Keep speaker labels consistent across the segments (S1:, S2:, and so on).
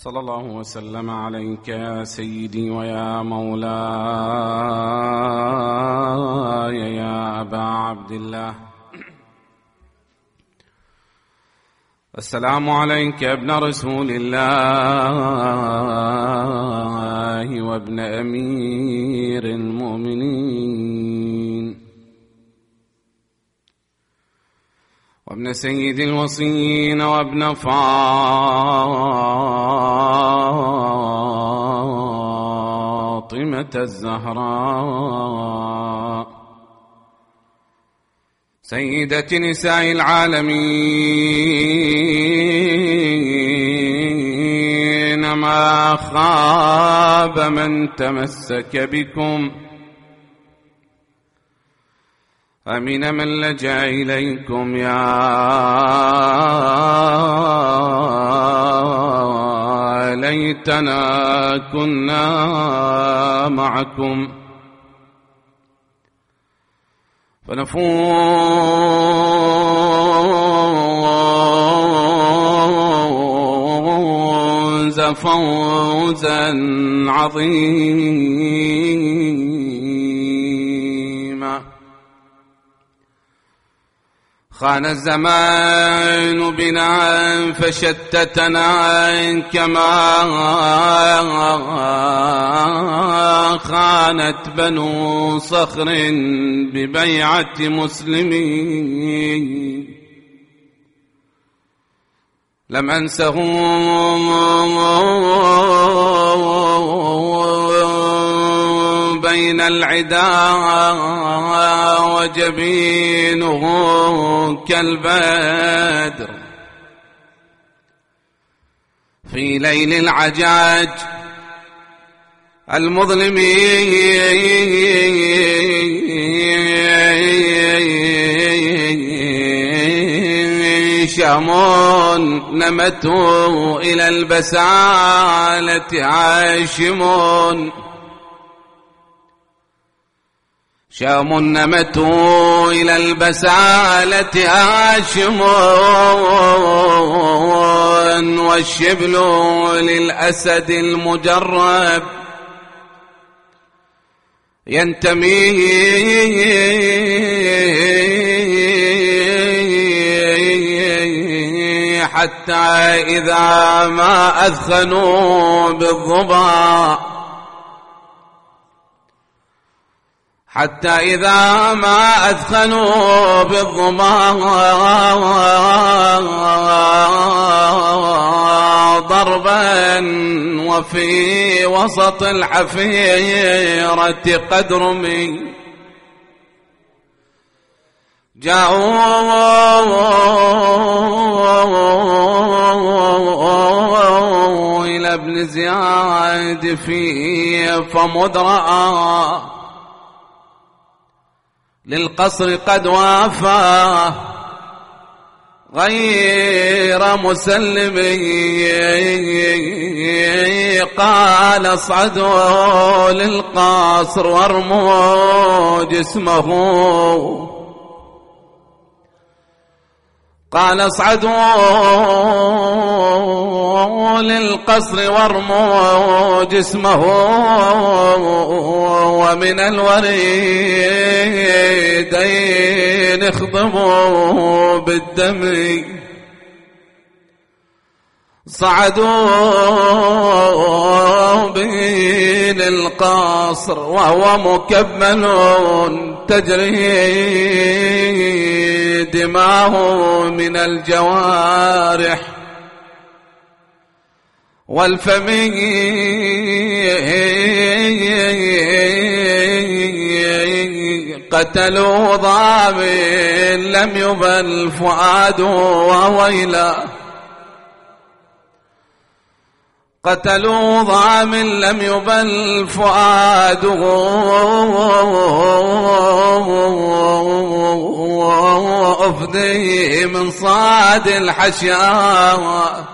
S1: صلى الله وسلم عليك يا سيدي ويا مولاي يا أبا عبد الله. السلام عليك يا ابن رسول الله وابن أمير المؤمنين وابن سيد الوصيين وابن فاطمة الزهراء سيدة نساء العالمين. ما خاب من تمسك بكم، أمن من لجأ إليكم، يا ليتنا كنا معكم فنفوز فوزا عظيما. خان الزمان بنا فشتتنا كما خانت بنو صخر ببيعة مسلمين. لم أنسهم بين العدا وجبينه كالبدر في ليل العجاج المظلم. شام نمت إلى البسالة هاشم، شام نمت إلى البسالة هاشم، والشبل للأسد المجرب ينتمي. حتى إذا ما أثخنوا بالظبا، حتى إذا ما أثخنوا بالظبا ضربا وفي وسط الحفيرة قد رمي. جاءوا إلى ابن زياد في فمدرأ للقصر قد وافى غير مسلم. قال اصعدوا للقصر وارموا جسمه، قال اصعدوا للقصر وارموا جسمه، ومن الوريدين اخضبوا بالدم. صعدوا به للقصر وهو مكمل تجري دماه من الجوارح والفم. قتلوا ضامن لم يبل فؤاده وويلا، قتلوا ضامن لم يبل فؤاده أفدي من صاد الحشاوى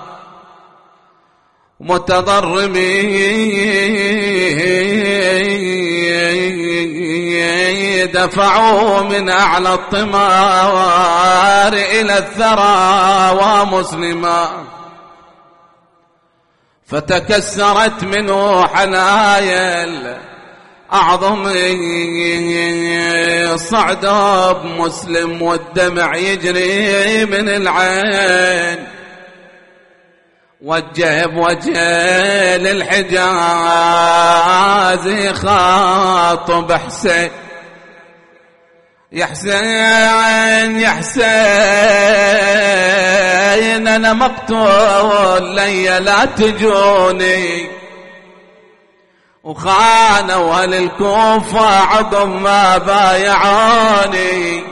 S1: متضرمين. دفعوا من أعلى الطمار إلى الثرى ومسلما، فتكسرت منه حنايا أعظم صعد مسلم والدمع يجري من العين. وجه بوجه للحجاز يخاطب حسين، يا حسين يا حسين أنا مقتول لي لا تجوني. وخانوا أهل الكوفة عقب ما بايعوني،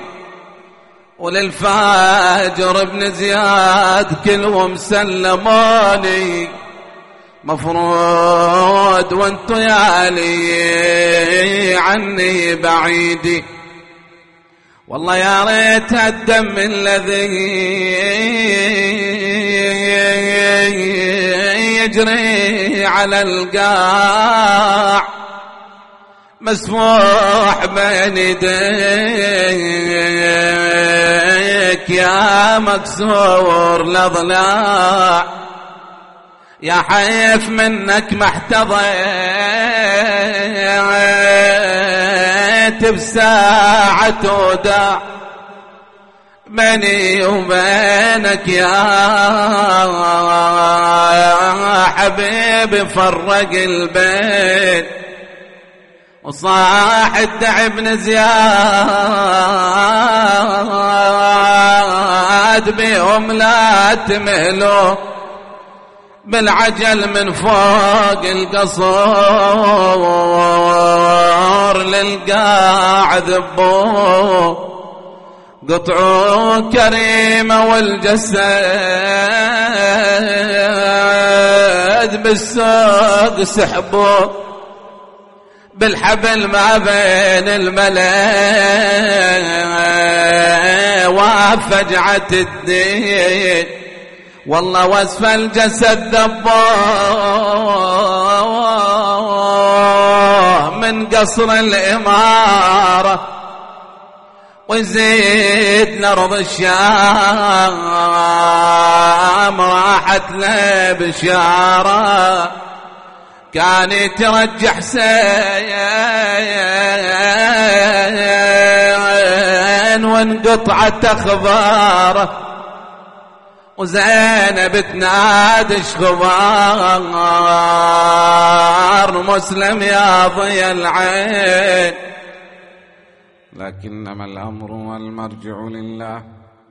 S1: وللفاجر ابن زياد كلهم سلموني. مفروض وانتو يا لي عني بعيدي، والله يا ريت الدم الذي يجري على القاع مسفوح بين يديك يا مكسور الاضلاع. يا حيف منك ما احتضيت بساعة وداع بيني وبينك يا حبيبي فرق البين. وصاح الدع بن زياد بيهم لا تمهلوا بالعجل من فوق القصور للقاع ذبوه. قطعوا كريمة والجسد بالسوق سحبوا بالحبل ما بين الملاء وفجعة الدين. والله وصف الجسد ذبوه من قصر الإمارة ويزيد لأرض الشام راحت له بشارة. كان يترجح حسين وانقطعت أخباره وزينب تنادي خبار مسلم يا ضي العين. لكنما الأمر والمرجع لله،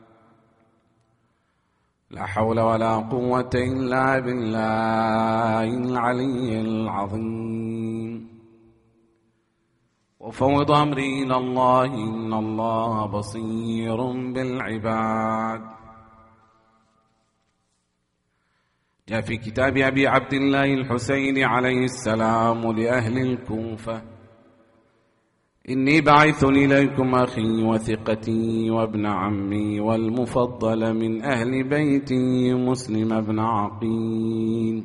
S1: لا حول ولا قوة إلا بالله العلي العظيم. وفوض أمري إلى الله إن الله بصير بالعباد. جاء في كتاب أبي عبد الله الحسين عليه السلام لأهل الكوفة: إني باعث إليكم أخي وثقتي وابن عمي والمفضل من أهل بيتي مسلم بن عقيل،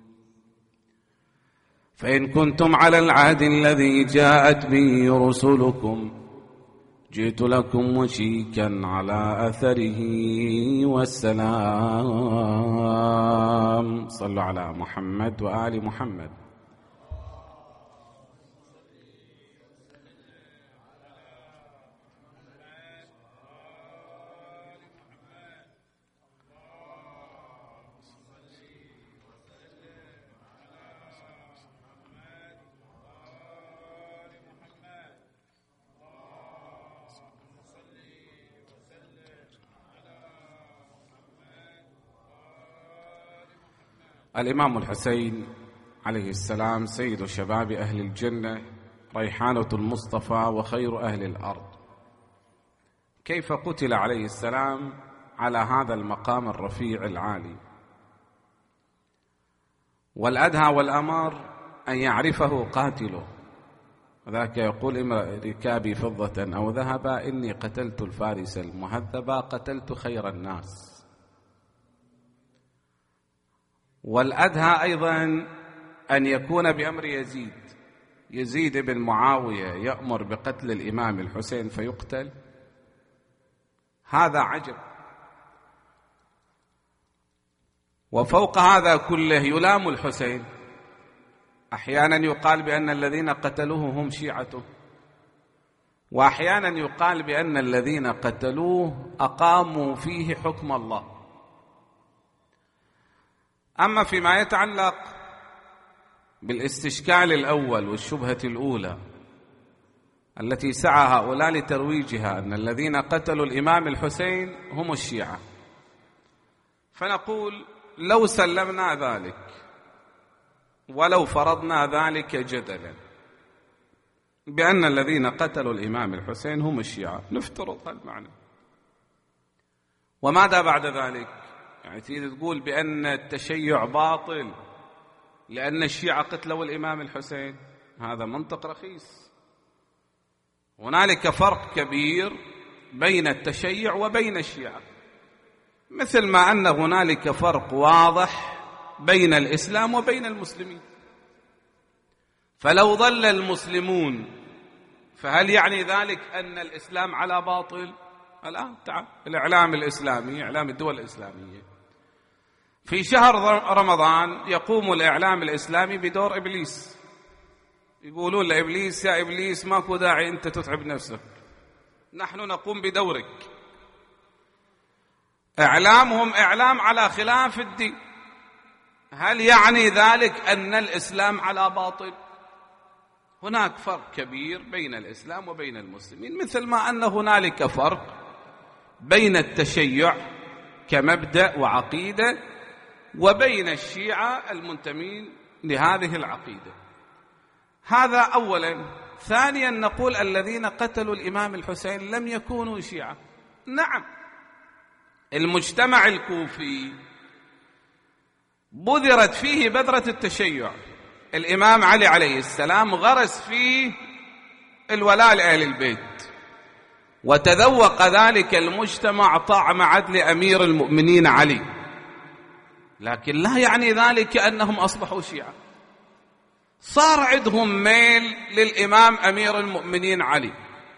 S1: فإن كنتم على العهد الذي جاءت به رسلكم جئت لكم مشيكا على أثره والسلام. صلوا على محمد وآل محمد. الإمام الحسين عليه السلام سيد شباب أهل الجنة، ريحانة المصطفى وخير أهل الأرض. كيف قتل عليه السلام على هذا المقام الرفيع العالي؟ والأدهى والأمر أن يعرفه قاتله، وذاك يقول: امرأ ركابي فضة أو ذهبا إني قتلت الفارس المهذبا قتلت خير الناس. والأدهى أيضا أن يكون بأمر يزيد بن معاوية يأمر بقتل الإمام الحسين فيقتل. هذا عجب. وفوق هذا كله يلام الحسين. أحيانا يقال بأن الذين قتلوه هم شيعته، وأحيانا يقال بأن الذين قتلوه أقاموا فيه حكم الله. أما فيما يتعلق بالاستشكال الأول والشبهة الأولى التي سعى هؤلاء لترويجها أن الذين قتلوا الإمام الحسين هم الشيعة، فنقول لو سلمنا ذلك ولو فرضنا ذلك جدلا بأن الذين قتلوا الإمام الحسين هم الشيعة، نفترض هالمعنى، وماذا بعد ذلك؟ يعني تريد تقول بأن التشيع باطل لأن الشيعة قتلوا الإمام الحسين؟ هذا منطق رخيص. هنالك فرق كبير بين التشيع وبين الشيعة، مثل ما أن هنالك فرق واضح بين الإسلام وبين المسلمين. فلو ضل المسلمون فهل يعني ذلك أن الإسلام على باطل؟ الآن تعال الإعلام الإسلامي، إعلام الدول الإسلامية، في شهر رمضان يقوم الإعلام الإسلامي بدور إبليس، يقولون لإبليس يا إبليس ماكو داعي أنت تتعب نفسك، نحن نقوم بدورك. إعلامهم إعلام على خلاف الدين، هل يعني ذلك أن الإسلام على باطل؟ هناك فرق كبير بين الإسلام وبين المسلمين، مثل ما أن هنالك فرق بين التشيع كمبدأ وعقيدة وبين الشيعة المنتمين لهذه العقيدة. هذا أولا. ثانيا نقول الذين قتلوا الإمام الحسين لم يكونوا شيعة. نعم، المجتمع الكوفي بذرت فيه بذرة التشيع، الإمام علي عليه السلام غرس فيه الولاء لأهل البيت، وتذوق ذلك المجتمع طعم عدل أمير المؤمنين علي، لكن لا يعني ذلك أنهم أصبحوا شيعة. صار عندهم ميل للإمام أمير المؤمنين علي.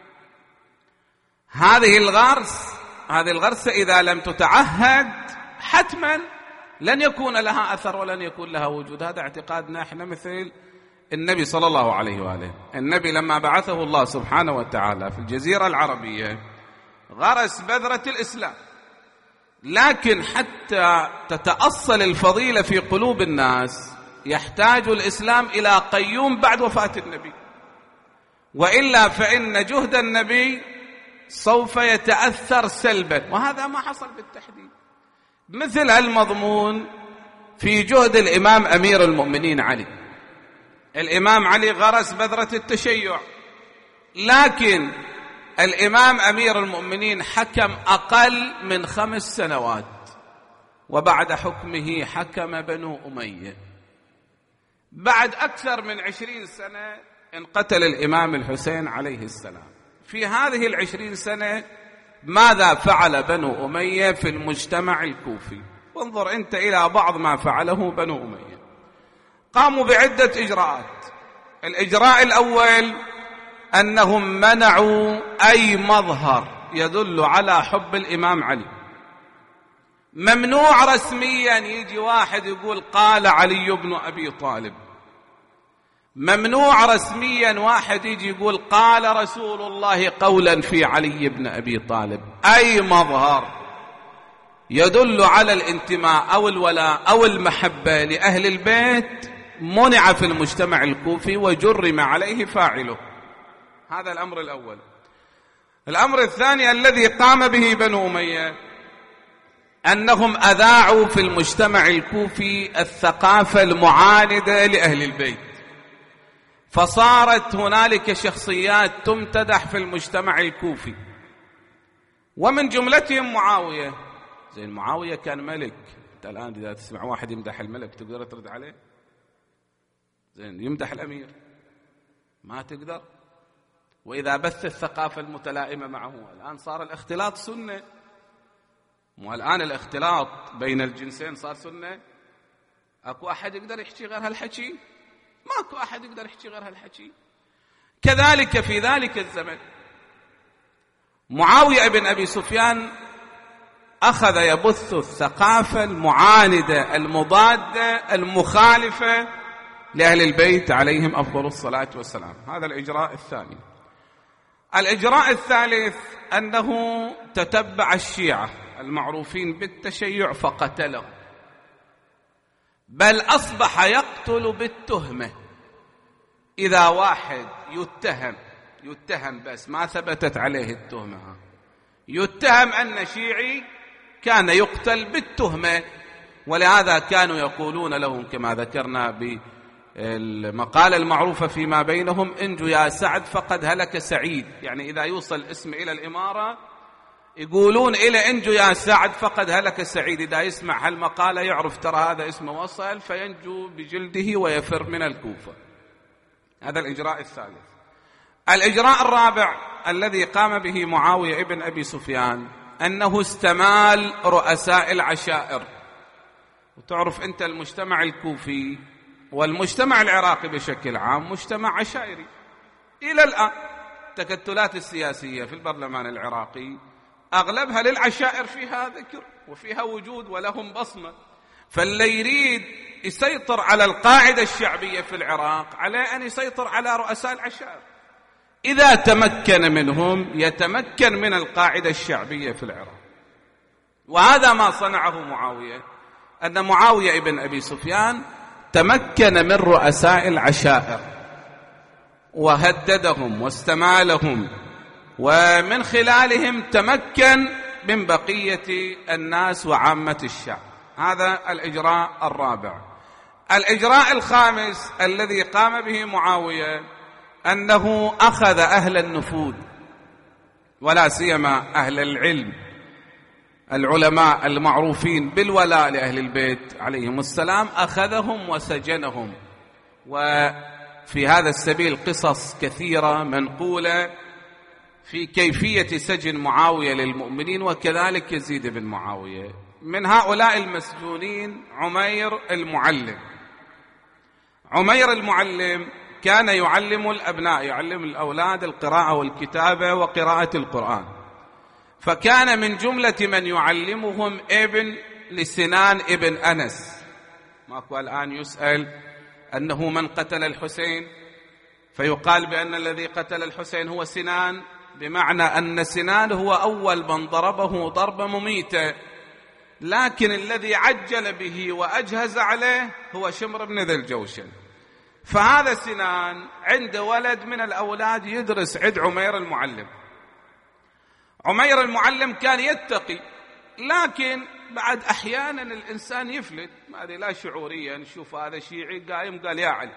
S1: هذه الغرسة إذا لم تتعهد حتما لن يكون لها أثر ولن يكون لها وجود. هذا اعتقادنا احنا. مثل النبي صلى الله عليه وآله، النبي لما بعثه الله سبحانه وتعالى في الجزيرة العربية غرس بذرة الإسلام، لكن حتى تتأصل الفضيلة في قلوب الناس يحتاج الإسلام إلى قيوم بعد وفاة النبي، وإلا فإن جهد النبي سوف يتأثر سلبا، وهذا ما حصل بالتحديد. مثل المضمون في جهد الإمام أمير المؤمنين علي. الإمام علي غرس بذرة التشيع، لكن الإمام أمير المؤمنين حكم أقل من 5 سنوات، وبعد حكمه حكم بنو أمية. بعد أكثر من 20 سنة انقتل الإمام الحسين عليه السلام. في هذه 20 سنة ماذا فعل بنو أمية في المجتمع الكوفي؟ وانظر أنت إلى بعض ما فعله بنو أمية. قاموا بعدة إجراءات. الإجراء الأول أنهم منعوا أي مظهر يدل على حب الإمام علي. ممنوع رسميا يجي واحد يقول قال علي بن أبي طالب، ممنوع رسميا واحد يجي يقول قال رسول الله قولا في علي بن أبي طالب. أي مظهر يدل على الانتماء أو الولاء أو المحبة لأهل البيت منع في المجتمع الكوفي وجرم عليه فاعله. هذا الأمر الأول. الأمر الثاني الذي قام به بنو أمية أنهم أذاعوا في المجتمع الكوفي الثقافة المعاندة لأهل البيت، فصارت هنالك شخصيات تمتدح في المجتمع الكوفي، ومن جملتهم معاوية. زين، معاوية كان ملك. أنت الآن إذا تسمع واحد يمدح الملك تقدر ترد عليه؟ زين، يمدح الأمير ما تقدر. وإذا بث الثقافة المتلائمة معه، الآن صار الاختلاط سنة، والآن الاختلاط بين الجنسين صار سنة. أكو أحد يقدر يحكي غير هالحكي؟ ماكو أحد يقدر يحكي غير هالحكي. كذلك في ذلك الزمن معاوية بن أبي سفيان أخذ يبث الثقافة المعاندة المضادة المخالفة لأهل البيت عليهم أفضل الصلاة والسلام. هذا الإجراء الثاني. الإجراء الثالث أنه تتبع الشيعة المعروفين بالتشيع فقتلهم، بل أصبح يقتل بالتهمة. إذا واحد يتهم بس ما ثبتت عليه التهمة، يتهم أن شيعي، كان يقتل بالتهمة. ولهذا كانوا يقولون لهم كما ذكرنا بالمقالة المعروفة فيما بينهم: انجو يا سعد فقد هلك سعيد. يعني إذا يوصل الاسم إلى الإمارة يقولون إلى انجو يا سعد فقد هلك سعيد. إذا يسمع هالمقالة يعرف ترى هذا اسمه وصل، فينجو بجلده ويفر من الكوفة. هذا الإجراء الثالث. الإجراء الرابع الذي قام به معاوية ابن أبي سفيان أنه استمال رؤساء العشائر. وتعرف أنت المجتمع الكوفي والمجتمع العراقي بشكل عام مجتمع عشائري إلى الآن. التكتلات السياسية في البرلمان العراقي أغلبها للعشائر فيها ذكر وفيها وجود ولهم بصمة. فاللي يريد يسيطر على القاعدة الشعبية في العراق عليه أن يسيطر على رؤساء العشائر. إذا تمكن منهم يتمكن من القاعدة الشعبية في العراق. وهذا ما صنعه معاوية، أن معاوية ابن أبي سفيان تمكن من رؤساء العشائر وهددهم واستمالهم، ومن خلالهم تمكن من بقية الناس وعامة الشعب. هذا الإجراء الرابع. الإجراء الخامس الذي قام به معاوية أنه أخذ أهل النفوذ ولا سيما أهل العلم، العلماء المعروفين بالولاء لأهل البيت عليهم السلام، أخذهم وسجنهم. وفي هذا السبيل قصص كثيرة منقولة في كيفية سجن معاوية للمؤمنين وكذلك يزيد بن معاوية. من هؤلاء المسجونين عمير المعلم. عمير المعلم كان يعلم الأبناء، يعلم الأولاد القراءة والكتابة وقراءة القرآن. فكان من جملة من يعلمهم ابن لسنان ابن أنس. ماكو الآن يسأل أنه من قتل الحسين فيقال بأن الذي قتل الحسين هو سنان، بمعنى أن سنان هو أول من ضربه ضربة مميتة، لكن الذي عجل به وأجهز عليه هو شمر بن ذي الجوشن. فهذا سنان عنده ولد من الأولاد يدرس عند عمير المعلم. عمير المعلم كان يتقي، لكن بعد أحيانا الإنسان يفلت، ما أدري لا شعوريا، نشوف هذا شيعي قايم قال يا علي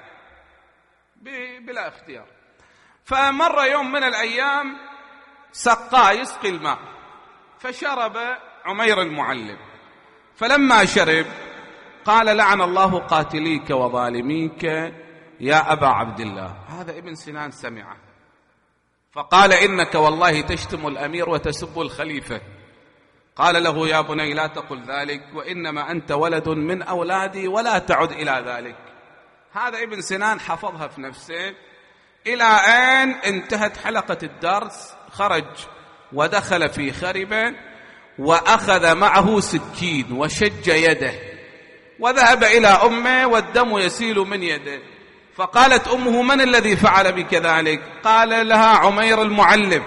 S1: بلا اختيار. فمر يوم من الأيام سقاه يسقي الماء، فشرب عمير المعلم. فلما شرب قال لعن الله قاتليك وظالميك يا أبا عبد الله. هذا ابن سنان سمعه فقال إنك والله تشتم الأمير وتسب الخليفة. قال له يا بني لا تقل ذلك، وإنما أنت ولد من أولادي ولا تعد إلى ذلك. هذا ابن سنان حفظها في نفسه إلى أن انتهت حلقة الدرس. خرج ودخل في خربة وأخذ معه سكين وشج يده وذهب إلى أمه والدم يسيل من يده. فقالت أمه من الذي فعل بك ذلك؟ قال لها عمير المعلم،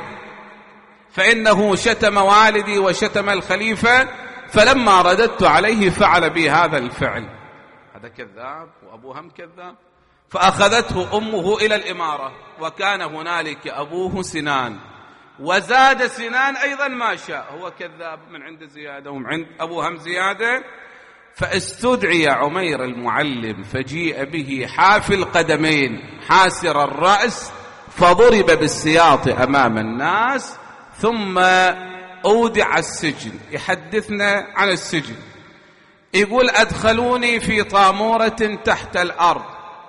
S1: فإنه شتم والدي وشتم الخليفة، فلما رددت عليه فعل بي هذا الفعل. هذا كذاب وأبوه هم كذاب. فأخذته أمه إلى الإمارة، وكان هنالك أبوه سنان، وزاد سنان أيضا ما شاء، هو كذاب من عند زيادة ومن عند أبوه هم زيادة. فاستدعي عمير المعلم فجيء به حافي القدمين حاسر الرأس، فضرب بالسياط أمام الناس، ثم أودع السجن. يحدثنا عن السجن، يقول أدخلوني في طامورة تحت الأرض.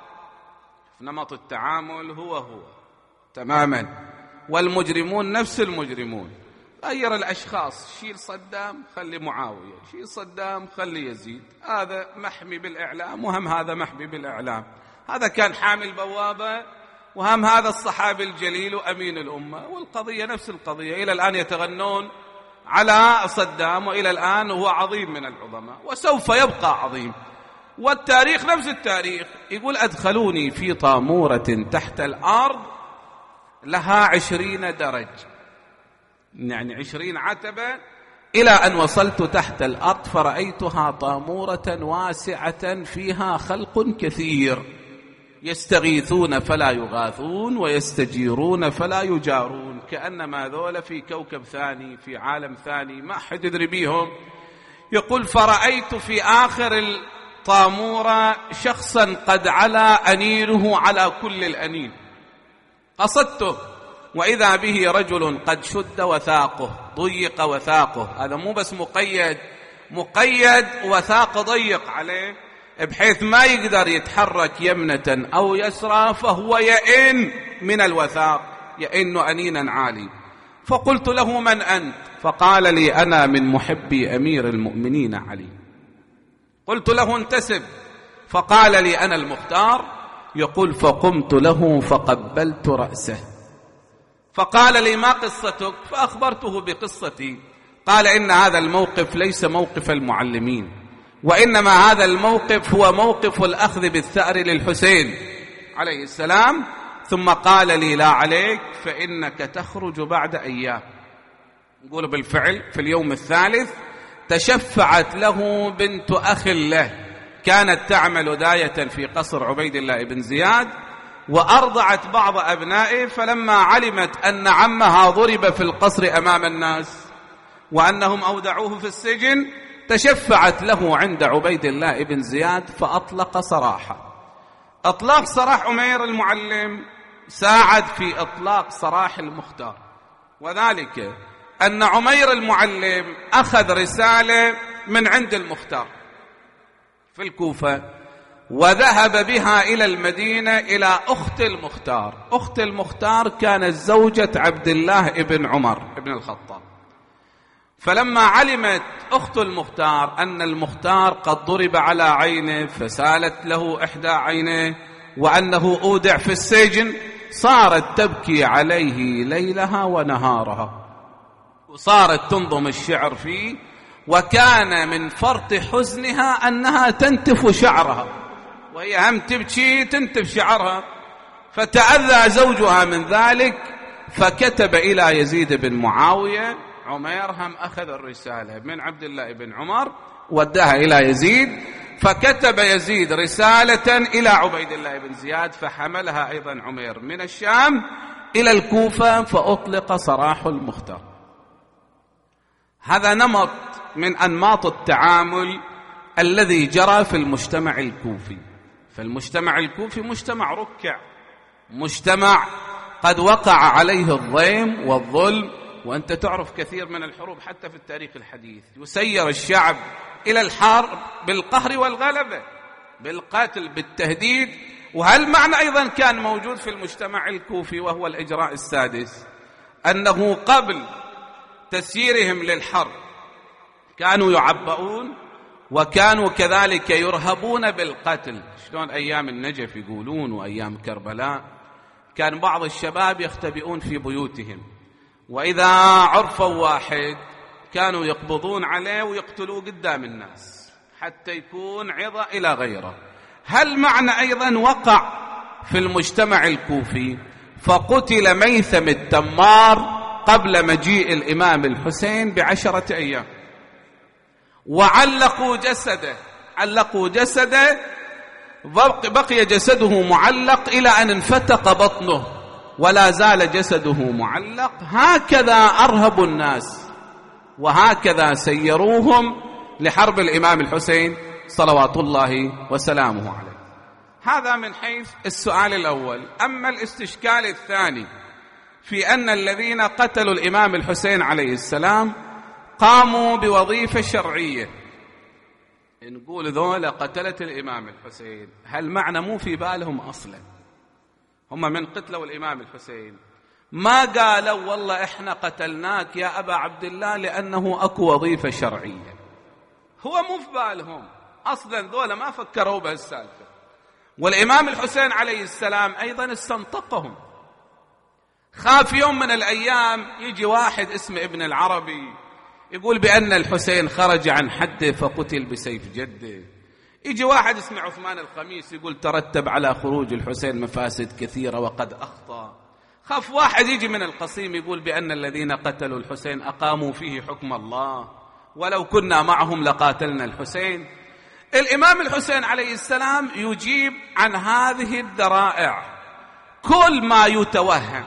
S1: نمط التعامل هو تماما، والمجرمون نفس المجرمون. غير الأشخاص، شيل صدام خلي معاوية، شيل صدام خلي يزيد، هذا محمي بالإعلام وهم هذا محمي بالإعلام. هذا كان حامل بوابة وهم هذا الصحابي الجليل وأمين الأمة، والقضية نفس القضية. إلى الآن يتغنون على صدام، وإلى الآن هو عظيم من العظماء وسوف يبقى عظيم. والتاريخ نفس التاريخ، يقول أدخلوني في طامورة تحت الأرض لها 20 درج، يعني 20 عتبة، إلى أن وصلت تحت الأرض فرأيتها طامورة واسعة فيها خلق كثير، يستغيثون فلا يغاثون ويستجيرون فلا يجارون، كأنما ذول في كوكب ثاني، في عالم ثاني، ما حد يدري بيهم. يقول فرأيت في آخر الطامورة شخصا قد علا أنينه على كل الأنين، قصدته وإذا به رجل قد شد وثاقه، ضيق وثاقه، هذا مو بس مقيد وثاق ضيق عليه بحيث ما يقدر يتحرك يمنة أو يسرى، فهو يئن من الوثاق، يئن أنينا عالي. فقلت له من أنت؟ فقال لي أنا من محبي أمير المؤمنين علي. قلت له انتسب، فقال لي أنا المختار. يقول فقمت له فقبلت رأسه، فقال لي ما قصتك؟ فأخبرته بقصتي. قال إن هذا الموقف ليس موقف المعلمين، وإنما هذا الموقف هو موقف الأخذ بالثأر للحسين عليه السلام. ثم قال لي لا عليك فإنك تخرج بعد أيام. نقول بالفعل في اليوم الثالث تشفعت له بنت أخ له، كانت تعمل داية في قصر عبيد الله بن زياد، وأرضعت بعض أبنائه، فلما علمت أن عمها ضرب في القصر أمام الناس وأنهم أودعوه في السجن، تشفعت له عند عبيد الله بن زياد فأطلق سراحه. أطلاق سراح عمير المعلم ساعد في إطلاق سراح المختار، وذلك أن عمير المعلم أخذ رسالة من عند المختار في الكوفة وذهب بها إلى المدينة إلى أخت المختار. أخت المختار كانت زوجة عبد الله بن عمر بن الخطاب. فلما علمت أخت المختار أن المختار قد ضرب على عينه فسالت له إحدى عينيه وأنه أودع في السجن، صارت تبكي عليه ليلها ونهارها، وصارت تنظم الشعر فيه، وكان من فرط حزنها أنها تنتف شعرها، وهي هم تبكي تنتف شعرها. فتأذى زوجها من ذلك، فكتب إلى يزيد بن معاوية. عمير هم أخذ الرسالة من عبد الله بن عمر وداها إلى يزيد، فكتب يزيد رسالة إلى عبيد الله بن زياد، فحملها أيضا عمير من الشام إلى الكوفة، فأطلق سراح المختار. هذا نمط من أنماط التعامل الذي جرى في المجتمع الكوفي. فالمجتمع الكوفي مجتمع ركع، مجتمع قد وقع عليه الضيم والظلم، وأنت تعرف كثير من الحروب حتى في التاريخ الحديث يسير الشعب إلى الحرب بالقهر والغلبة، بالقتل، بالتهديد. وهل معنى أيضا كان موجود في المجتمع الكوفي، وهو الإجراء السادس، أنه قبل تسييرهم للحرب كانوا يعبؤون، وكانوا كذلك يرهبون بالقتل. شلون أيام النجف يقولون وأيام كربلاء كان بعض الشباب يختبئون في بيوتهم، وإذا عرفوا واحد كانوا يقبضون عليه ويقتلوه قدام الناس حتى يكون عظة إلى غيره. هل معنى أيضا وقع في المجتمع الكوفي؟ فقتل ميثم التمار قبل مجيء الإمام الحسين ب10 أيام، وعلقوا جسده، بقي جسده معلق إلى أن انفتق بطنه، ولا زال جسده معلق. هكذا أرهبوا الناس، وهكذا سيروهم لحرب الإمام الحسين صلوات الله وسلامه عليه. هذا من حيث السؤال الأول. أما الاستشكال الثاني في أن الذين قتلوا الإمام الحسين عليه السلام قاموا بوظيفة شرعية، نقول ذولا قتلت الإمام الحسين، هل معنى مو في بالهم أصلا هم من قتلوا الإمام الحسين ما قالوا والله إحنا قتلناك يا أبا عبد الله لأنه أكو وظيفة شرعية؟ هو مو في بالهم أصلا، ذولا ما فكروا بهالسالفة. والإمام الحسين عليه السلام أيضا استنطقهم، خاف يوم من الأيام يجي واحد اسمه ابن العربي يقول بأن الحسين خرج عن حده فقتل بسيف جده. يجي واحد اسمه عثمان الخميس يقول ترتب على خروج الحسين مفاسد كثيرة وقد أخطأ. خاف واحد يجي من القصيم يقول بأن الذين قتلوا الحسين أقاموا فيه حكم الله، ولو كنا معهم لقاتلنا الحسين. الإمام الحسين عليه السلام يجيب عن هذه الذرائع. كل ما يتوهم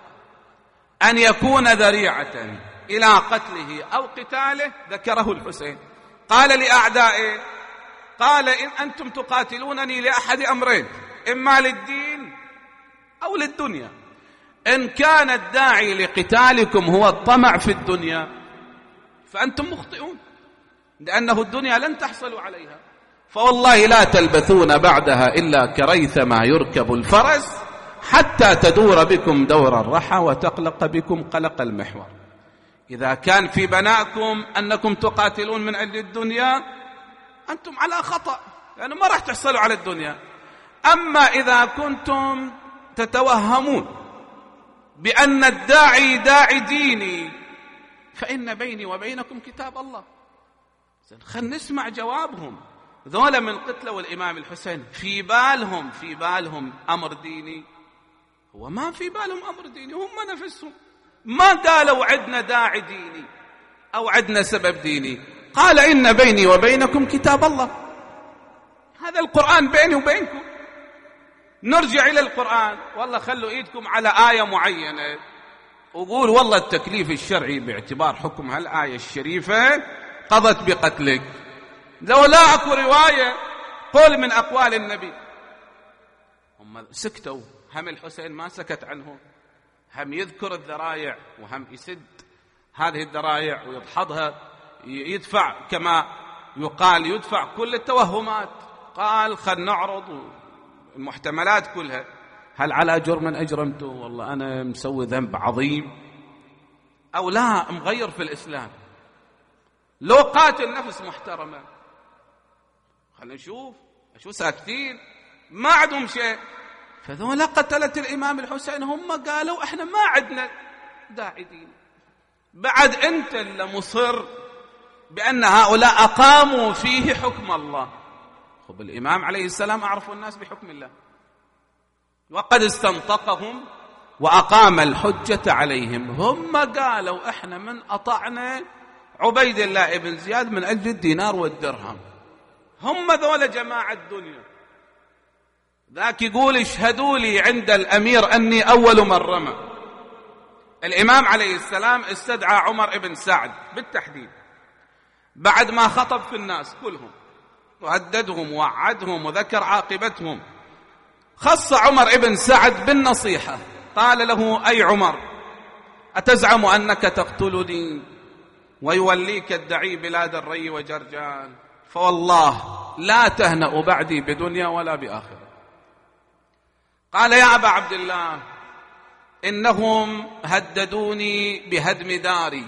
S1: أن يكون ذريعة إلى قتله أو قتاله ذكره الحسين. قال لأعدائه، قال إن أنتم تقاتلونني لأحد أمرين، إما للدين أو للدنيا. إن كان الداعي لقتالكم هو الطمع في الدنيا فأنتم مخطئون، لأنه الدنيا لن تحصلوا عليها، فوالله لا تلبثون بعدها إلا كريثما يركب الفرس حتى تدور بكم دور الرحى وتقلق بكم قلق المحور. إذا كان في بناءكم أنكم تقاتلون من أجل الدنيا أنتم على خطأ، لأنه ما راح تحصلوا على الدنيا. أما إذا كنتم تتوهمون بأن الداعي داعي ديني فإن بيني وبينكم كتاب الله. خلنا نسمع جوابهم. ذولا من قتلوا الإمام الحسين في بالهم أمر ديني؟ هو ما في بالهم أمر ديني، هم نفسهم ما قالوا عدنا داعي ديني أو عدنا سبب ديني. قال إن بيني وبينكم كتاب الله، هذا القرآن بيني وبينكم. نرجع إلى القرآن، والله خلوا إيدكم على آية معينة وقول والله التكليف الشرعي باعتبار حكم هالآية الشريفة قضت بقتلك. لو لا أكو رواية قول من أقوال النبي. هم سكتوا، هم الحسين ما سكت عنهم، هم يذكر الذرائع وهم يسد هذه الذرائع ويدحضها، يدفع كما يقال يدفع كل التوهمات. قال خل نعرض المحتملات كلها. هل على جرم أجرمته؟ والله أنا مسوي ذنب عظيم، أو لا مغير في الإسلام، لو قاتل نفس محترمة. خلينا نشوف شو ساكتين، ما عندهم شيء. فذولا قتلت الإمام الحسين هم قالوا احنا ما عندنا داعي دين. بعد انت اللي مصر بأن هؤلاء أقاموا فيه حكم الله. خب الإمام عليه السلام أعرف الناس بحكم الله، وقد استنطقهم وأقام الحجة عليهم. هم قالوا احنا من أطعنا عبيد الله ابن زياد من أجل الدينار والدرهم. هم ذولا جماعة الدنيا. ذاك يقول اشهدوا لي عند الأمير أني أول من رمى. الإمام عليه السلام استدعى عمر ابن سعد بالتحديد بعد ما خطب في الناس كلهم وهددهم ووعدهم وذكر عاقبتهم. خص عمر ابن سعد بالنصيحة، قال له أي عمر أتزعم أنك تقتلني ويوليك الدعي بلاد الري وجرجان؟ فوالله لا تهنأ بعدي بدنيا ولا بآخرة. قال يا أبا عبد الله إنهم هددوني بهدم داري.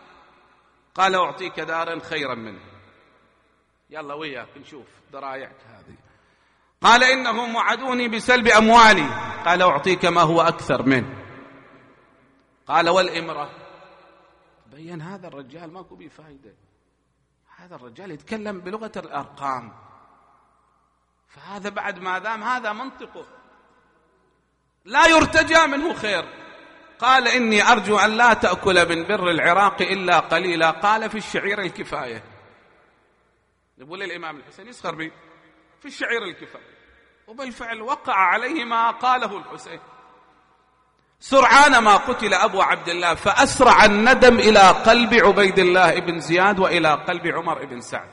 S1: قال أعطيك دارا خيرا منه، يلا وياك نشوف ضرايعك هذه. قال إنهم وعدوني بسلب أموالي. قال أعطيك ما هو أكثر منه. قال والإمرة. بين هذا الرجال ماكو بيه فايدة، هذا الرجال يتكلم بلغة الأرقام، فهذا بعد ما دام هذا منطقه لا يرتجى منه خير. قال إني أرجو أن لا تأكل من بر العراق إلا قليلا. قال في الشعير الكفاية. يقول الإمام الحسين يسخر بي في الشعير الكفاية، وبالفعل وقع عليه ما قاله الحسين. سرعان ما قتل أبو عبد الله فأسرع الندم إلى قلب عبيد الله بن زياد وإلى قلب عمر بن سعد.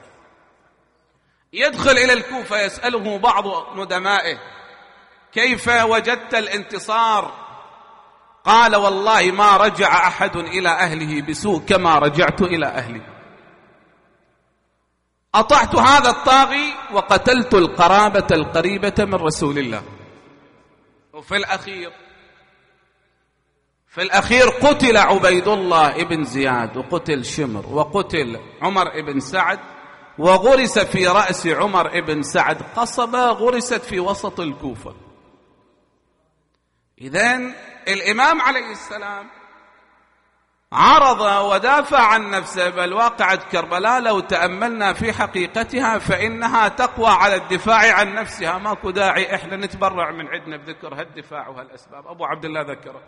S1: يدخل إلى الكوفة يسأله بعض ندمائه كيف وجدت الانتصار؟ قال والله ما رجع أحد إلى أهله بسوء كما رجعت إلى أهلي. أطعت هذا الطاغي وقتلت القرابة القريبة من رسول الله. وفي الأخير قتل عبيد الله بن زياد وقتل شمر وقتل عمر بن سعد، وغرس في رأس عمر بن سعد قصبة غرست في وسط الكوفة. إذن الإمام عليه السلام عرض ودافع عن نفسه. بل واقعة كربلاء لو تأملنا في حقيقتها فإنها تقوى على الدفاع عن نفسها. ماكو داعي إحنا نتبرع من عندنا بذكر هالدفاع وهالأسباب. أبو عبد الله ذكره.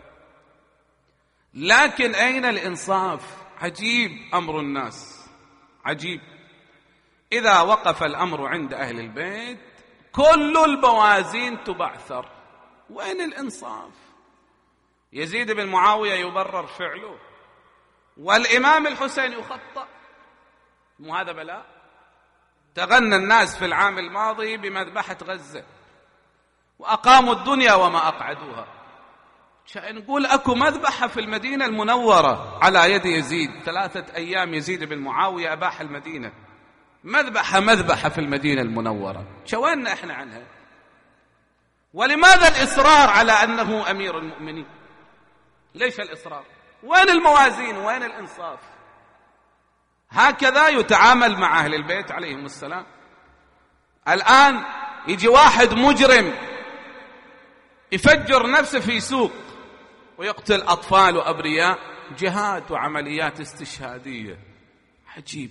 S1: لكن أين الإنصاف؟ عجيب أمر الناس، عجيب. إذا وقف الأمر عند أهل البيت كل الموازين تبعثر. وين الإنصاف؟ يزيد بن معاوية يبرر فعله، والإمام الحسين يخطأ. مو هذا بلاء؟ تغنى الناس في العام الماضي بمذبحة غزة وأقاموا الدنيا وما أقعدوها. نقول أكو مذبحة في المدينة المنورة على يد يزيد، 3 أيام يزيد بن معاوية أباح المدينة، مذبحة في المدينة المنورة. شوينا إحنا عنها؟ ولماذا الإصرار على أنه أمير المؤمنين؟ ليش الإصرار؟ وين الموازين؟ وين الإنصاف؟ هكذا يتعامل مع أهل البيت عليهم السلام. الآن يجي واحد مجرم يفجر نفسه في سوق ويقتل أطفال وأبرياء، جهاد وعمليات استشهادية. عجيب.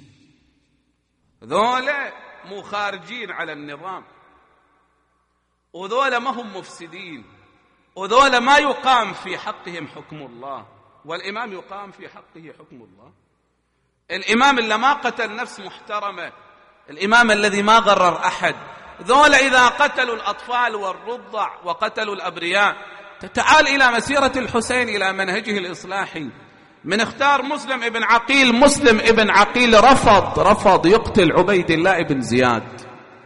S1: ذولا مو خارجين على النظام، وذولا ما هم مفسدين، وذولا ما يقام في حقهم حكم الله، والإمام يقام في حقه حكم الله. الإمام اللي ما قتل نفس محترمة، الإمام الذي ما غرر أحد. ذولا إذا قتلوا الأطفال والرضع وقتلوا الأبرياء، تعال إلى مسيرة الحسين، إلى منهجه الإصلاحي. من اختار مسلم ابن عقيل رفض يقتل عبيد الله بن زياد،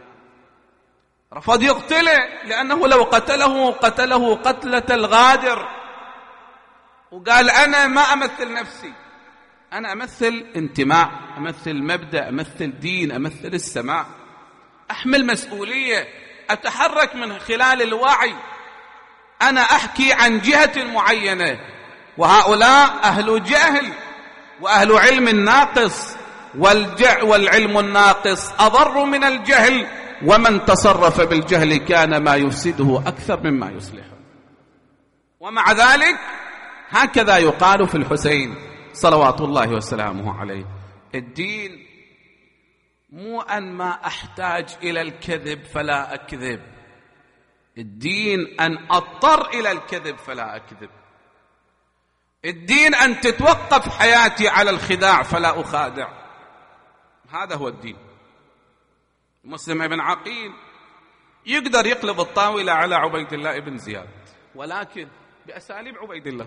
S1: رفض يقتله لأنه لو قتله قتلة الغادر، وقال أنا ما أمثل نفسي، أنا أمثل انتماء، أمثل مبدأ، أمثل دين، أمثل السماء، أحمل مسؤولية، أتحرك من خلال الوعي، أنا أحكي عن جهة معينة. وهؤلاء أهل جهل وأهل علم ناقص، والعلم الناقص أضر من الجهل، ومن تصرف بالجهل كان ما يفسده أكثر مما يصلحه. ومع ذلك هكذا يقال في الحسين صلوات الله وسلامه عليه. الدين مو أن ما أحتاج إلى الكذب فلا أكذب، الدين أن أضطر إلى الكذب فلا أكذب، الدين أن تتوقف حياتي على الخداع فلا أخادع. هذا هو الدين. مسلم ابن عقيل يقدر يقلب الطاولة على عبيد الله بن زياد، ولكن بأساليب عبيد الله،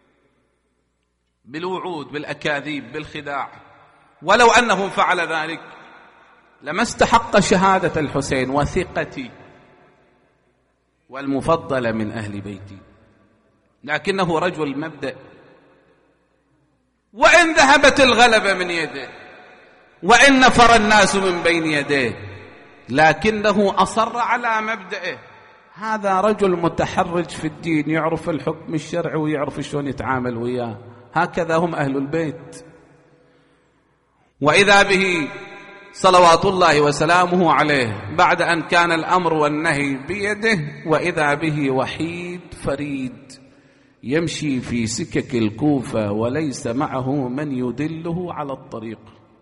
S1: بالوعود، بالأكاذيب، بالخداع. ولو أنه فعل ذلك لما استحق شهادة الحسين وثقتي والمفضل من أهل بيتي، لكنه رجل مبدأ. وإن ذهبت الغلبة من يده، وإن نفر الناس من بين يديه، لكنه أصر على مبدأه. هذا رجل متحرج في الدين، يعرف الحكم الشرعي ويعرف شلون يتعامل وياه. هكذا هم أهل البيت. وإذا به صلوات الله وسلامه عليه بعد أن كان الأمر والنهي بيده، وإذا به وحيد فريد يمشي في سكك الكوفة وليس معه من يدله على الطريق.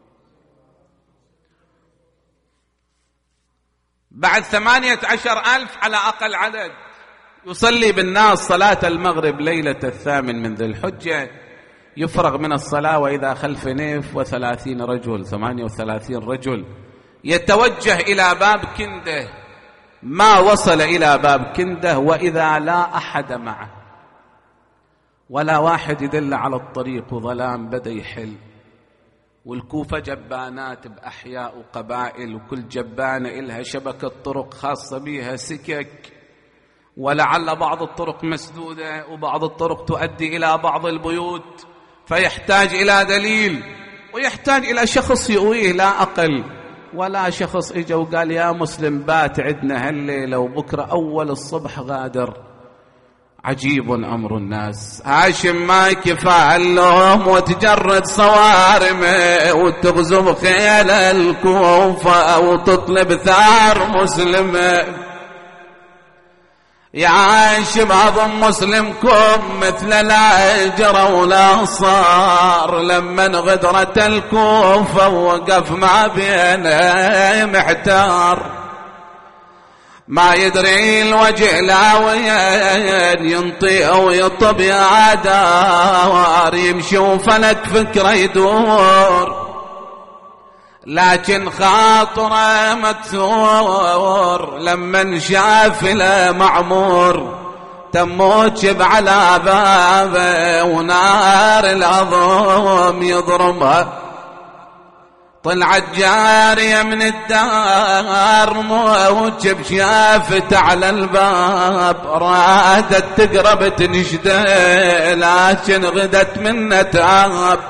S1: بعد 18,000 على أقل عدد يصلي بالناس صلاة المغرب ليلة 8 من ذي الحجة، يفرغ من الصلاة وإذا خلف نيف 30 رجل، 38 رجل، يتوجه إلى باب كنده. ما وصل إلى باب كنده وإذا لا أحد معه ولا واحد يدل على الطريق، وظلام بدأ يحل. والكوفة جبانات بأحياء وقبائل، وكل جبانة إلها شبكة طرق خاصة بها، سكك، ولعل بعض الطرق مسدودة وبعض الطرق تؤدي إلى بعض البيوت، فيحتاج إلى دليل ويحتاج إلى شخص يؤويه، لا أقل. ولا شخص إجا وقال يا مسلم بات عدنا هالليلة وبكرة أول الصبح غادر. عجيب أمر الناس. هاشم ما كفى اللوم وتجرد صوارمه وتغزم خيل الكوفة وتطلب ثار مسلمه. يعيش بعض مسلمكم مثل العجرة ولا صار، لما غدرة الكوفة وقف ما بينه محتار، ما يدري الوجه لا وين ينطي أو يطب يا عدار، يمشي وفلك فكرة يدور لكن خاطره مكسور، لما شاف له معمور تموجب على بابه ونار العظم يضربها. طلعت جارية من الدار موجب شافت على الباب، رادت تقرب تنشده لكن غدت منه تاب،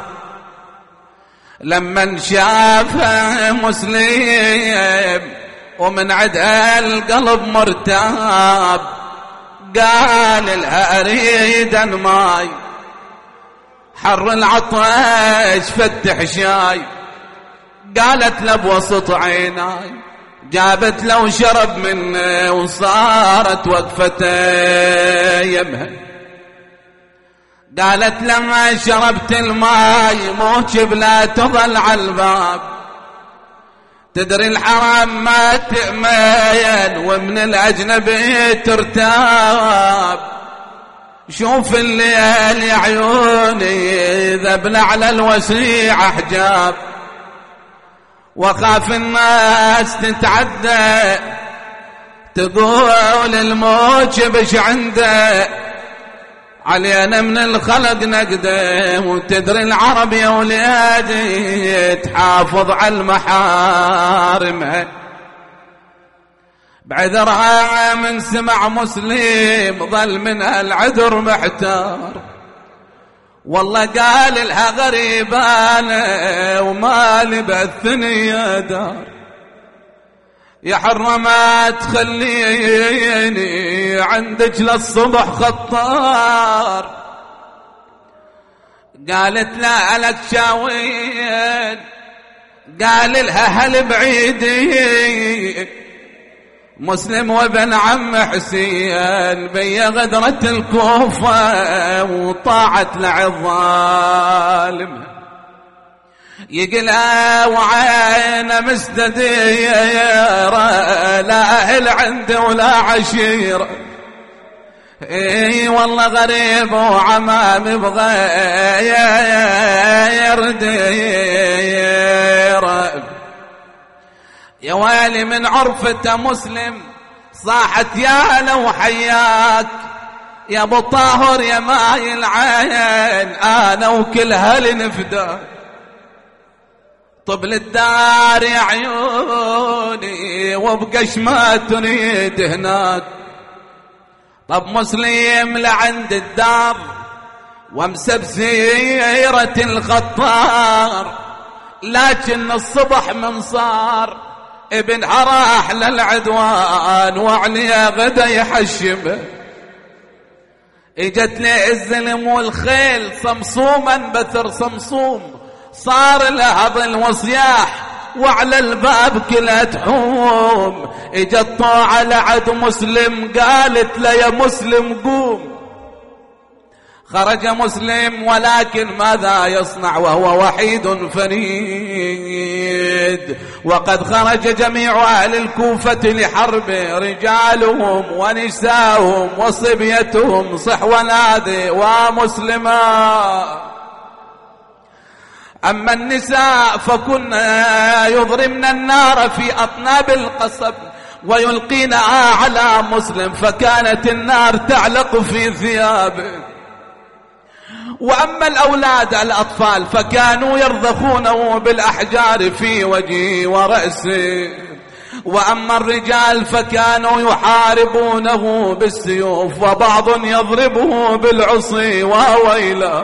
S1: لما شافه مسلم ومن عدها القلب مرتاب، قال لها اريد ماي حر العطش فتح شاي، قالت له بوسط عيناي، جابت له وشرب منه وصارت وقفته يمها، قالت لما شربت الماي موجب لا تظل على الباب، تدري الحرام ما تأمين ومن الأجنبي ترتاب، شوف الليل يا عيوني ذبل على الوسيع حجاب، وخاف الناس تتعدى تقول الموجب ايش عنده، علينا من الخلق نقده، وتدري العرب يا ولادي تحافظ على المحارم، بعذرها من سمع مسلم ظل من العذر محتار، والله قال لها غريبانه وما لبثني يا دار، يا حرة ما تخليني عندك للصبح خطار، قالت لا لك شاوين، قال لها هل بعيدي مسلم وابن عم حسين، بي غدرة الكوفة وطاعت لعظالم، يقلها وعينه مستديرة لا أهل عنده ولا عشيرة، اي والله غريب وعمام بغير ديره، يا ويلي من عرفته مسلم صاحت يا لو حياك، يا ابو طاهر يا ماي العين انا وكل هل نفداك، طب للدار يا عيوني وبقش ما تريد هناك، طب مسلم لعند الدار وامسب سيرة الخطار، لكن الصبح من صار ابن راح للعدوان وعليه غدا يحشمه، اجت لي الزلم والخيل صمصوما بثر صمصوم، صار لها ظل وصياح وعلى الباب كلها تحوم، اجت طاعة لعد مسلم قالت له يا مسلم قوم، خرج مسلم ولكن ماذا يصنع وهو وحيد فريد، وقد خرج جميع أهل الكوفة لحرب، رجالهم ونساهم وصبيتهم صحوانات ومسلمات، أما النساء فكنا يضرمن النار في أطناب القصب ويلقينها على مسلم، فكانت النار تعلق في ثيابه، وأما الأولاد الأطفال فكانوا يرضخونه بالأحجار في وجهه ورأسه، وأما الرجال فكانوا يحاربونه بالسيوف وبعض يضربه بالعصي وويله،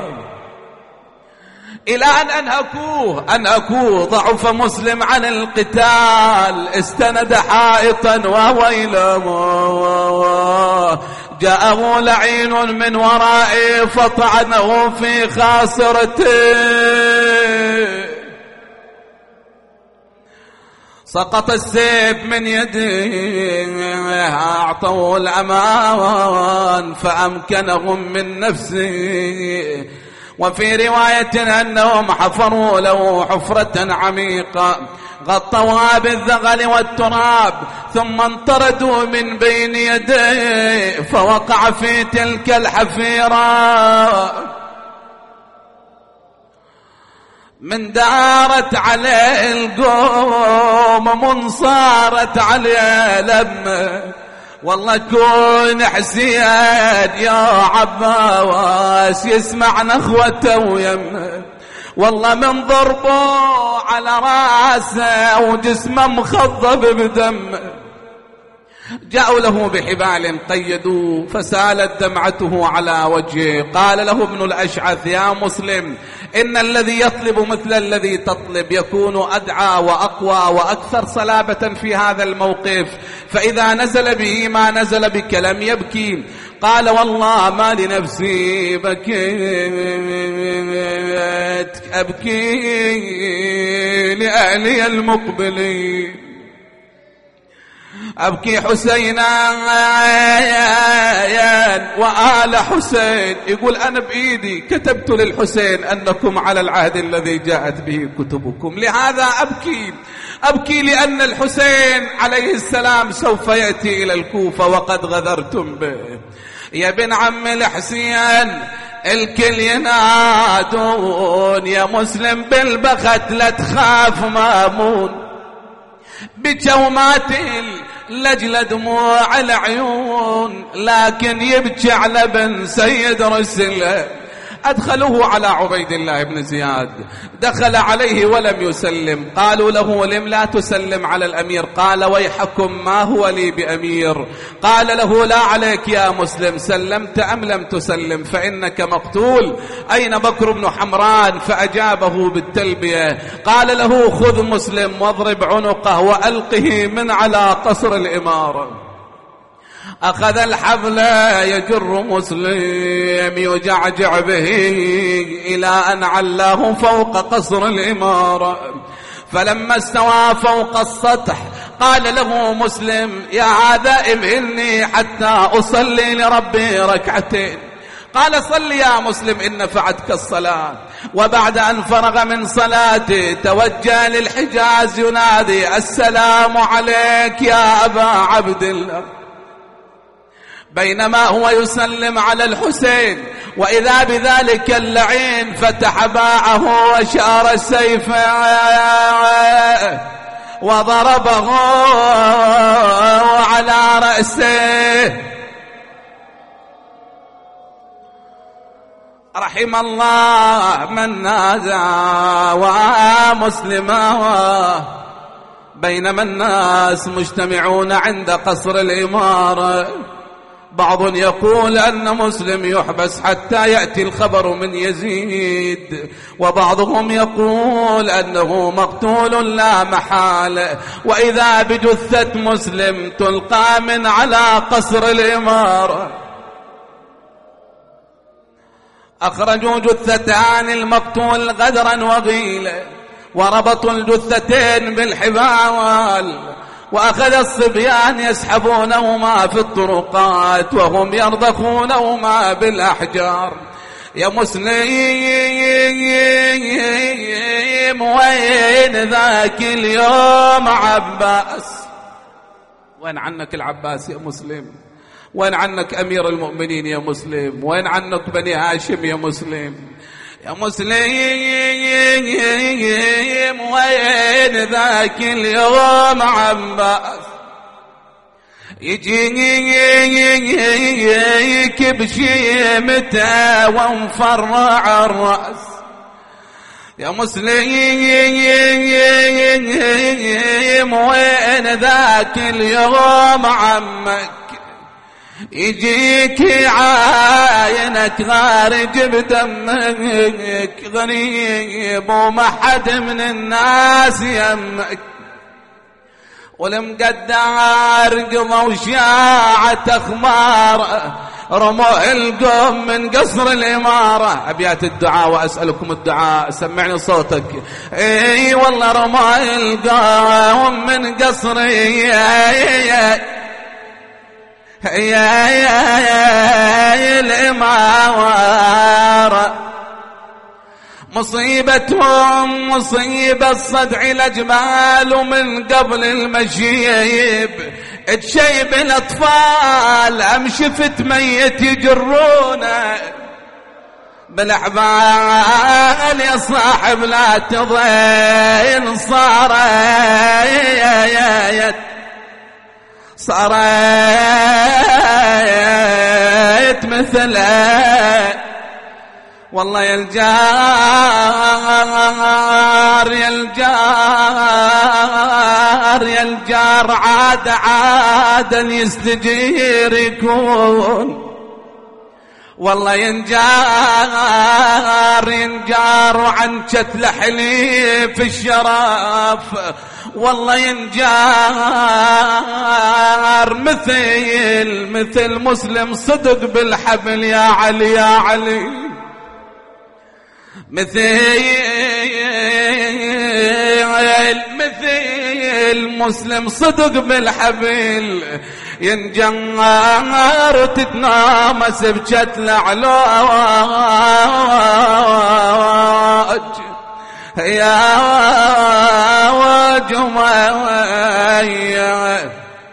S1: إلى أن أنهكوه ضعف مسلم عن القتال، استند حائطا وويله، جاءه لعين من ورائه فطعنه في خاصرته، سقط السيف من يده، أعطوا الأمان فأمكنهم من نفسه. وفي رواية أنهم حفروا له حفرة عميقة غطوها بالذغل والتراب، ثم انطردوا من بين يديه فوقع في تلك الحفيرة. من دارت عليه القوم من صارت عليه لمه، والله كون حسين يا عباس يسمع نخوته ويمه، والله من ضربه على راسه وجسمه مخضب بدمه. جاءوا له بحبال قيدوه فسالت دمعته على وجهه. قال له ابن الأشعث: يا مسلم، إن الذي يطلب مثل الذي تطلب يكون أدعى وأقوى وأكثر صلابة في هذا الموقف، فإذا نزل به ما نزل بك لم يبكي. قال: والله ما لنفسي بكيت، أبكي لأهلي المقبلين، أبكي حسينا وآل حسين. يقول: أنا بإيدي كتبت للحسين أنكم على العهد الذي جاءت به كتبكم، لهذا أبكي لأن الحسين عليه السلام سوف يأتي إلى الكوفة وقد غدرتم به. يا بن عم الحسين الكل ينادون يا مسلم بالبخت لا تخاف مامون، بجومات لجل دموع العيون، لكن يبكي على بن سيد رسله. أدخلوه على عبيد الله بن زياد، دخل عليه ولم يسلم. قالوا له: لم لا تسلم على الأمير؟ قال: ويحكم ما هو لي بأمير. قال له: لا عليك يا مسلم، سلمت أم لم تسلم فإنك مقتول. أين بكر بن حمران؟ فأجابه بالتلبية. قال له: خذ مسلم واضرب عنقه وألقه من على قصر الإمارة. أخذ الحبل يجر مسلم يجعجع به إلى أن علاه فوق قصر الإمارة. فلما استوى فوق السطح قال له مسلم: يا هذا إمهلني حتى أصلي لربي ركعتين. قال: صل يا مسلم إن نفعتك الصلاة. وبعد أن فرغ من صلاته توجه للحجاز ينادي: السلام عليك يا أبا عبد الله. بينما هو يسلم على الحسين وإذا بذلك اللعين فتح باعه وشار سيفه وضربه على رأسه. رحم الله من نازع ومسلما. بينما الناس مجتمعون عند قصر الإمارة، بعض يقول أن مسلم يحبس حتى يأتي الخبر من يزيد، وبعضهم يقول أنه مقتول لا محالة. وإذا بجثة مسلم تلقى من على قصر الإمارة. أخرجوا جثتان المقتول غدرا وغيلا وربطوا الجثتين بالحبال، وأخذ الصبيان يسحبونهما في الطرقات وهم يرضخونهما بالأحجار. يا مسلم وين ذاك اليوم عباس؟ وين عنك العباس يا مسلم؟ وين عنك أمير المؤمنين يا مسلم؟ وين عنك بني هاشم يا مسلم؟ يا مسلم وين ذاك اليوم عباس؟ يجيك بشيمته ومفرع الرأس. يا مسلم وين ذاك اليوم عمك؟ يجيك عاينك غارج بدمك، غريب وما حد من الناس يمك. والمقدار قضوا شاعة أخبار رموا القوم من قصر الإمارة. أبيات الدعاء وأسألكم الدعاء، سمعني صوتك. اي والله رموا القوم من قصر الإمارة. مصيبتهم مصيبة صدع الأجمال، ومن قبل المشيب تشيب الأطفال، أم شفت ميت يجرونه بالأحبال يا صاحب لا تضين. صارت مثله والله يا الجار يا الجار يا الجار، عادا يستجير يكون. والله ينجار وعن شتل حليف الشرف. والله ينجار مثل مسلم صدق بالحبل يا علي يا علي. مثل مسلم صدق بالحبل، ينجر تتنامس بشتل علاج يا وجمعية.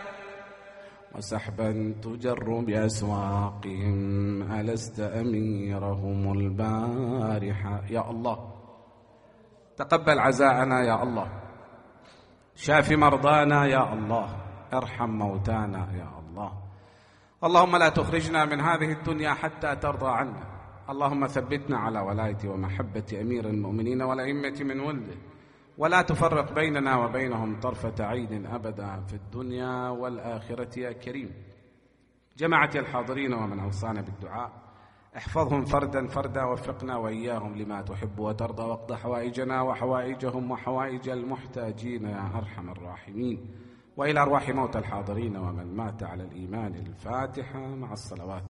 S1: وسحبا تجر بأسواقهم، ألست أميرهم البارحة. يا الله تقبل عزاءنا يا الله، شاف مرضانا يا الله، ارحم موتانا يا الله. اللهم لا تخرجنا من هذه الدنيا حتى ترضى عنا. اللهم ثبتنا على ولاية ومحبة أمير المؤمنين والأئمة من ولده، ولا تفرق بيننا وبينهم طرفة عين أبدا في الدنيا والآخرة يا كريم. جماعة الحاضرين ومن أوصانا بالدعاء، احفظهم فردا فردا، وفقنا وإياهم لما تحب وترضى، واقض حوائجنا وحوائجهم وحوائج المحتاجين يا أرحم الراحمين. وإلى أرواح موتى الحاضرين ومن مات على الإيمان الفاتحة مع الصلوات.